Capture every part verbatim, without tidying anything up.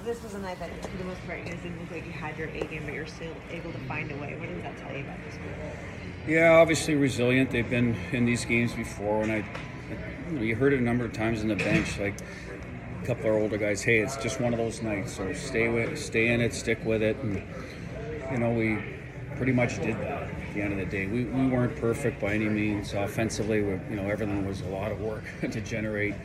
this was a night that, for the most part, you guys didn't look like you had your A game, but you're still able to find a way. What does that tell you about this group? Yeah, obviously resilient. They've been in these games before, and I, you know, you heard it a number of times on the bench, like a couple of our older guys. Hey, it's just one of those nights, so stay with, stay in it, stick with it, and you know we pretty much did that. At the end of the day, we, we weren't perfect by any means. Offensively, we, you know, everything was a lot of work to generate.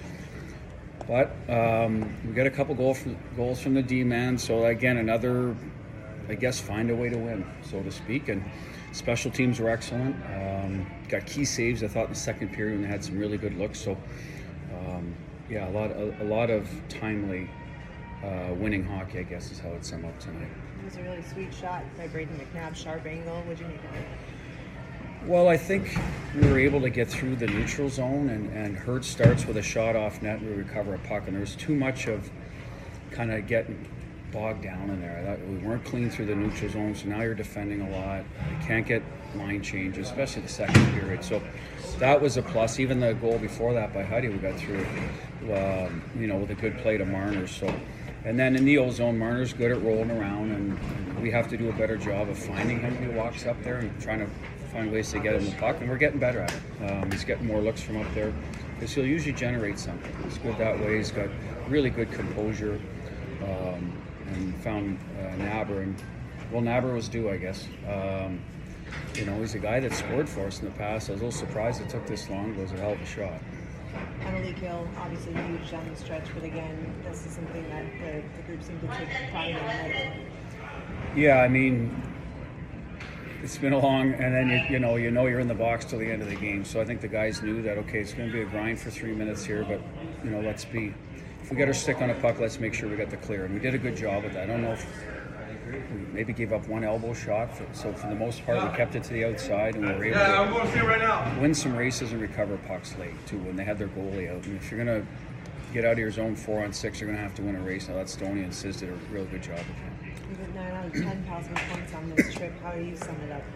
But um, we got a couple goal from, goals from the D-man, so again, another, I guess, find a way to win, so to speak. And special teams were excellent. Um, got key saves, I thought, in the second period, and they had some really good looks. So, um, yeah, a lot, a, a lot of timely uh, winning hockey, I guess, is how it summed up tonight. It was a really sweet shot by Braden McNabb, sharp angle. What did you make of it? Well, I think we were able to get through the neutral zone, and, and Hurt starts with a shot off net, and we recover a puck, and there was too much of kind of getting bogged down in there. I thought we weren't clean through the neutral zone, so now you're defending a lot. You can't get line changes, especially the second period. So that was a plus. Even the goal before that by Huddy, we got through, um, you know, with a good play to Marner. So, and then in the O zone, Marner's good at rolling around, and, and we have to do a better job of finding him when he walks up there and trying to find ways to get him the puck, and we're getting better at it. Um, he's getting more looks from up there because he'll usually generate something. He's good that way. He's got really good composure, um, and found uh, Naber, and well, Naber was due, I guess. Um, you know, he's a guy that scored for us in the past. I was a little surprised it took this long, but it was a hell of a shot. Emily Gill, obviously huge down the stretch, but again, this is something that the, the group seemed to take pride in. Right? Yeah, I mean, it's been a long, and then you, you know you know you're in the box till the end of the game. So I think the guys knew that, okay, it's going to be a grind for three minutes here, but you know, let's be. If we got our stick on a puck, let's make sure we got the clear, and we did a good job with that. I don't know if we maybe gave up one elbow shot, for, so for the most part we kept it to the outside, and we were able yeah, I'm going to see to right now. win some races and recover pucks late too when they had their goalie out. And if you're going to get out of your zone four on six, you're going to have to win a race. Now that Stoney and Sis did a real good job of that. You got nine out of ten possible points on this trip. How do you sum it up?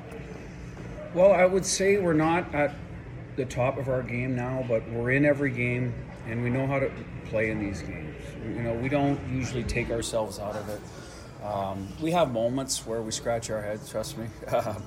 Well, I would say we're not at the top of our game now, but we're in every game, and we know how to play in these games. You know, we don't usually take ourselves out of it. Um, we have moments where we scratch our heads, trust me,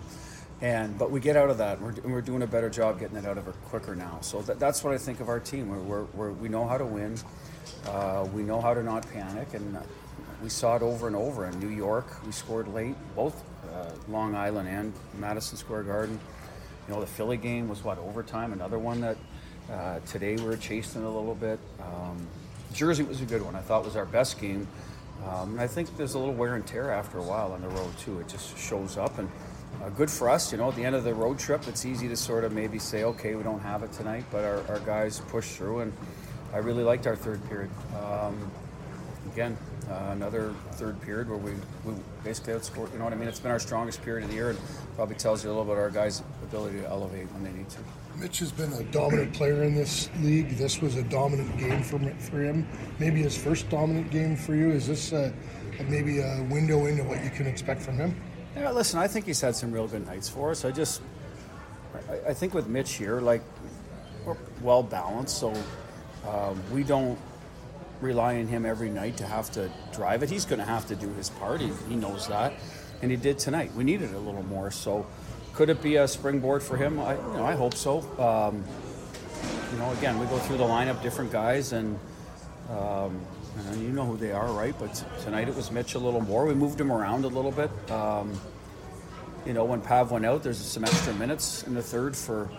and but we get out of that. We're, we're doing a better job getting it out of it quicker now. So that, that's what I think of our team. We're, we're, we're, we know how to win. Uh, we know how to not panic, and we saw it over and over. In New York, we scored late, both uh, Long Island and Madison Square Garden. You know, the Philly game was, what, overtime? Another one that uh, today we were chasing a little bit. Um, Jersey was a good one. I thought was our best game. Um, and I think there's a little wear and tear after a while on the road, too. It just shows up. And uh, good for us. You know, at the end of the road trip, it's easy to sort of maybe say, okay, we don't have it tonight. But our, our guys pushed through, and I really liked our third period. Um, again, uh, another third period where we, we basically outscored. You know what I mean? It's been our strongest period of the year, and probably tells you a little about our guys' ability to elevate when they need to. Mitch has been a dominant player in this league. This was a dominant game for for him. Maybe his first dominant game for you. Is this a, a maybe a window into what you can expect from him? Yeah, listen, I think he's had some real good nights for us. I just, I, I think with Mitch here, like, we're well balanced, so um, we don't rely on him every night to have to drive it. He's going to have to do his part. He, he knows that, and he did tonight. We needed a little more, so. Could it be a springboard for him? I, you know, I hope so. Um, you know, again, we go through the lineup, different guys, and, um, and you know who they are, right? But tonight it was Mitch a little more. We moved him around a little bit. Um, you know, when Pav went out, there's some extra minutes in the third for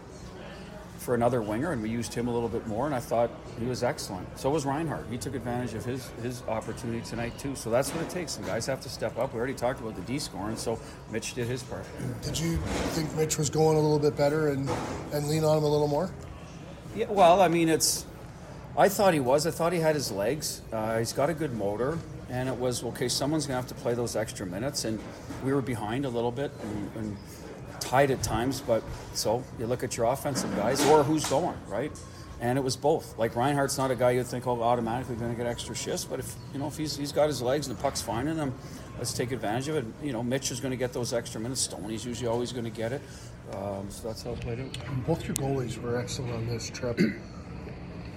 for another winger, and we used him a little bit more, and I thought he was excellent. So was Reinhart. He took advantage of his his opportunity tonight, too. So that's what it takes. Some guys have to step up. We already talked about the D scoring, so Mitch did his part. Did you think Mitch was going a little bit better and, and lean on him a little more? Yeah, well, I mean, it's... I thought he was. I thought he had his legs. Uh, he's got a good motor, and it was, okay, someone's going to have to play those extra minutes, and we were behind a little bit, and... and tight at times, but so you look at your offensive guys or who's going, right? And it was both. Like Reinhart's not a guy you'd think, oh, automatically going to get extra shifts, but if you know if he's he's got his legs and the puck's finding him, let's take advantage of it. You know, Mitch is going to get those extra minutes. Stoney's usually always going to get it. Um, so that's how it played out. Both your goalies were excellent on this trip.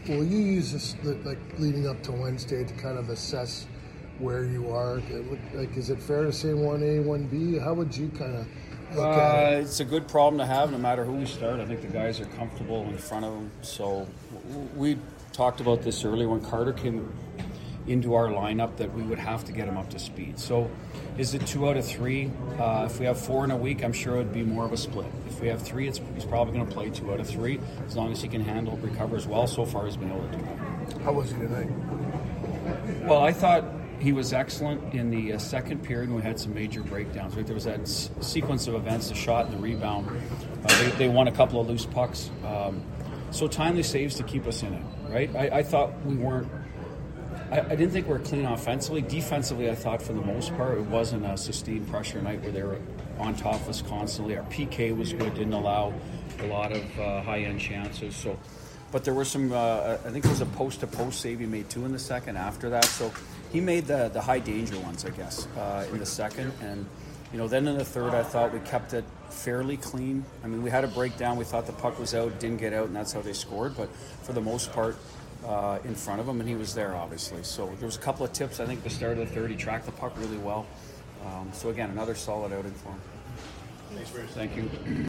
Will you use this like leading up to Wednesday to kind of assess where you are? Like, is it fair to say one A, one B? How would you kind of look Uh, at it? it's a good problem to have, no matter who we start. I think the guys are comfortable in front of them. So w- we talked about this earlier when Carter came into our lineup, that we would have to get him up to speed. So is it two out of three? Uh, if we have four in a week, I'm sure it would be more of a split. If we have three, it's, he's probably going to play two out of three, as long as he can handle, recover as well. So far, he's been able to do that. How was he tonight? Well, I thought he was excellent in the uh, second period when we had some major breakdowns. Right? There was that s- sequence of events, the shot and the rebound. Uh, they, they won a couple of loose pucks. Um, so timely saves to keep us in it, right? I, I thought we weren't I, I didn't think we were clean offensively. Defensively, I thought for the most part it wasn't a sustained pressure night where they were on top of us constantly. Our P K was good, didn't allow a lot of uh, high-end chances. So, but there were some. Uh, I think it was a post-to-post save he made two in the second. After that, so he made the the high danger ones, I guess, uh, in the second. And you know, then in the third, I thought we kept it fairly clean. I mean, we had a breakdown. We thought the puck was out, didn't get out, and that's how they scored. But for the most part. Uh, in front of him, and he was there, obviously. So there was a couple of tips. I think at the start of the third, he tracked the puck really well. Um, so again, another solid outing for him. Thanks, Bruce. Thank you.